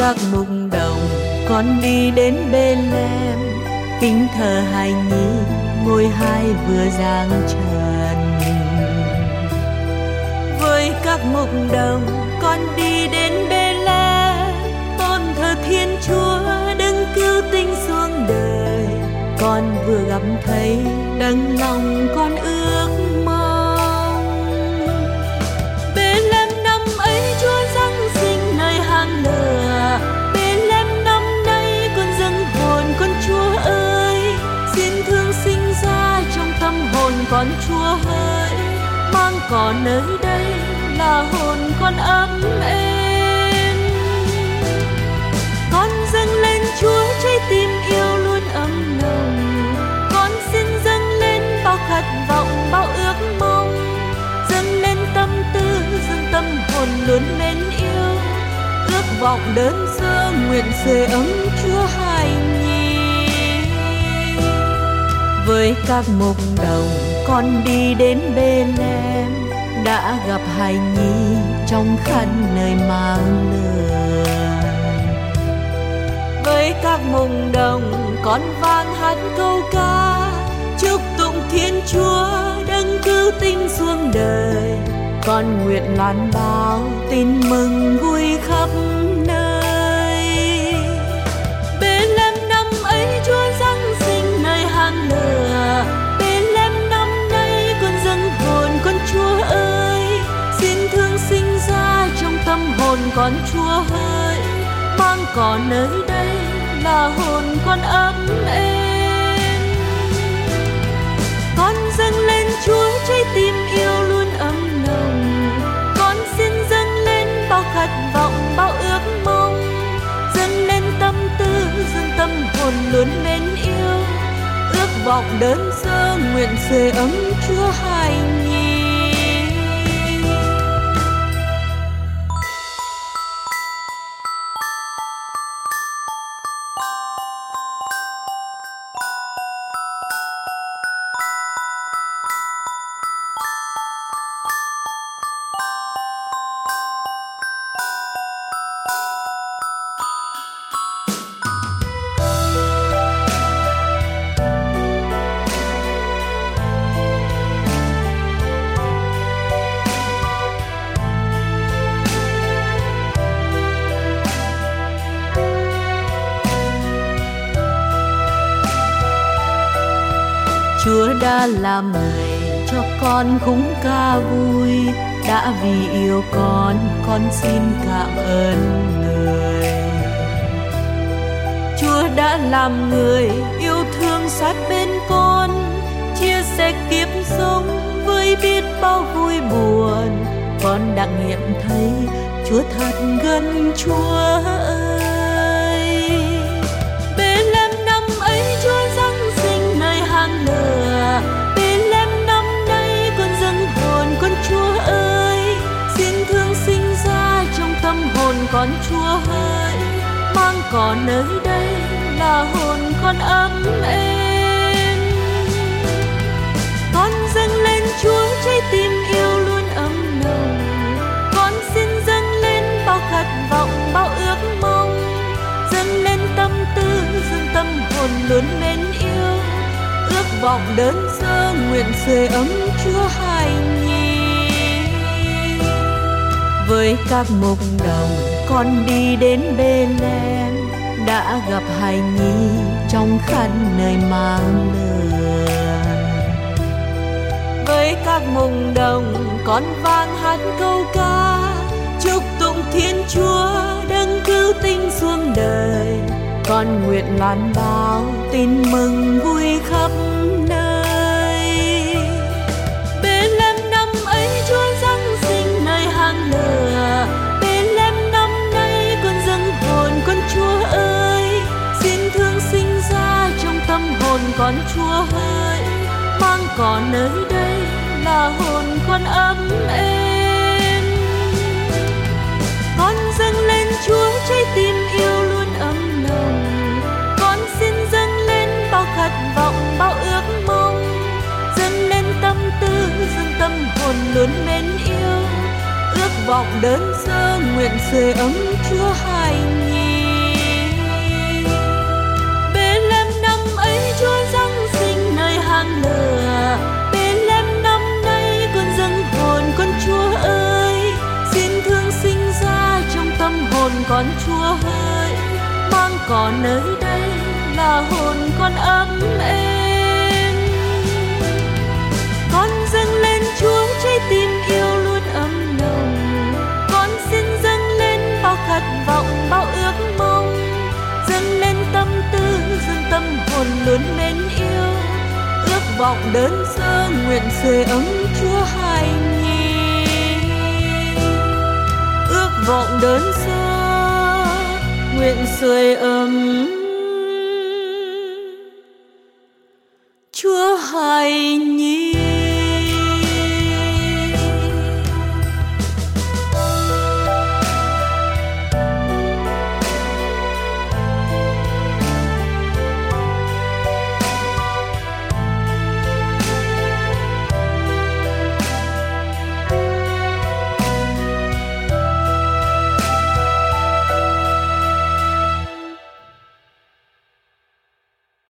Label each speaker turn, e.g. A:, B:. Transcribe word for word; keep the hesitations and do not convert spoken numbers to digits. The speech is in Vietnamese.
A: các mục đồng con đi đến Bê-lem, kính thờ hài nhi ngôi hai vừa giang trần. Với các mục đồng con đi đến Bê-lem, tôn thờ Thiên Chúa đấng cứu tinh xuống đời. Con vừa gặp thấy đấng lòng con ước mong. Bê-lem năm ấy Chúa giáng sinh nơi hang lửa. Bê-lem năm nay con dâng hồn con Chúa ơi. Xin thương sinh ra trong tâm hồn con Chúa hỡi. Mang cỏ nơi đây là hồn con ấm êm. Con dâng lên Chúa trái tim yêu luôn ấm nồng. Con xin dâng lên bao khát vọng bao ước mong. Dâng lên tâm tư dâng tâm hồn luôn mến yêu. Ước vọng đơn sơ nguyện sưởi ấm Chúa hài nhi. Với các mục đồng con đi đến Bê-lem, đã gặp hài nhi trong khăn nơi mang lửa. Với các mục đồng con vang hát câu ca, chúc tụng Thiên Chúa đấng cứu tinh xuống đời. Con nguyện loan báo tin mừng vui khắp nơi. Bê-lem năm ấy Chúa giáng sinh nơi hang lửa. Bê-lem năm nay con dâng hồn con Chúa ơi. Xin thương sinh ra trong tâm hồn con Chúa hỡi. Mang cỏ nơi đây là hồn con ấm êm. Con dâng lên Chúa trái tim yêu luôn ấm nồng. Con xin dâng lên bao khát vọng bao ước mong. Dâng lên tâm tư dâng tâm hồn luôn mến yêu. Ước vọng đơn sơ nguyện sưởi ấm Chúa hài nhi. Chúa đã làm người cho con khúc ca vui. Đã vì yêu con, con xin cảm ơn người. Chúa đã làm người yêu thương sát bên con, chia sẻ kiếp sống với biết bao vui buồn. Con đã nghiệm thấy Chúa thật gần Chúa ơi. Bê-lem năm ấy Chúa giáng sinh nơi hang lửa. Bê-lem năm nay con dâng hồn con Chúa ơi. Xin thương sinh ra trong tâm hồn con Chúa hỡi. Mang cỏ nơi đây là hồn con ấm êm. Con dâng lên Chúa trái tim yêu luôn ấm nồng. Con xin dâng lên bao khát vọng bao ước mong. Dâng lên tâm tư dâng tâm hồn luôn mến yêu. Ước vọng đơn sơ nguyện sưởi ấm Chúa hài nhi. Với các mục đồng con đi đến Bê-lem, đã gặp hài nhi trong khăn nơi mang lửa. Với các mục đồng con vang hát câu ca, chúc tụng Thiên Chúa đấng cứu tinh xuống đời. Con nguyện loan báo tin mừng vui khắp nơi. Bê-lem năm ấy Chúa giáng sinh nơi hang lửa. Bê-lem năm nay con dâng hồn con Chúa ơi. Xin thương sinh ra trong tâm hồn con Chúa hỡi. Mang cỏ nơi đây là hồn con ấm êm. Con dâng lên Chúa trái tim yêu luôn ấm nồng. Con xin dâng lên bao khát vọng bao ước mong. Dâng lên tâm tư dâng tâm hồn luôn mến yêu. Ước vọng đơn sơ nguyện sưởi ấm Chúa hài nhi. con Chúa hỡi, mang cỏ nơi đây là hồn con ấm êm. Con dâng lên Chúa trái tim yêu luôn ấm nồng, con xin dâng lên bao khát vọng bao ước mong, dâng lên tâm tư dâng tâm hồn luôn mến yêu, ước vọng đơn sơ nguyện sưởi ấm Chúa hài nhi. Ước vọng đơn sơ nguyện sưởi ấm Chúa hài